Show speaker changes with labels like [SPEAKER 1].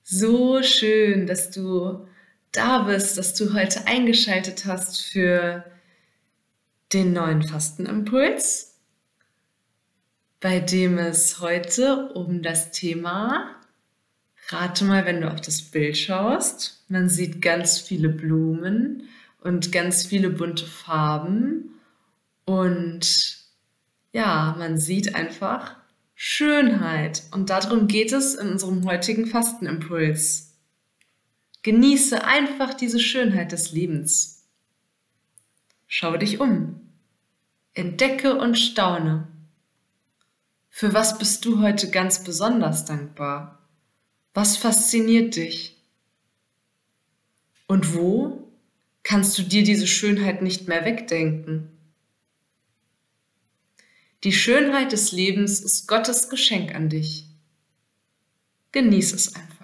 [SPEAKER 1] So schön, dass du da bist, dass du heute eingeschaltet hast für den neuen Fastenimpuls, bei dem es heute um das Thema, rate mal, wenn du auf das Bild schaust, man sieht ganz viele Blumen und ganz viele bunte Farben und ja, man sieht einfach Schönheit und darum geht es in unserem heutigen Fastenimpuls. Genieße einfach diese Schönheit des Lebens. Schau dich um. Entdecke und staune. Für was bist du heute ganz besonders dankbar? Was fasziniert dich? Und wo kannst du dir diese Schönheit nicht mehr wegdenken? Die Schönheit des Lebens ist Gottes Geschenk an dich. Genieß es einfach.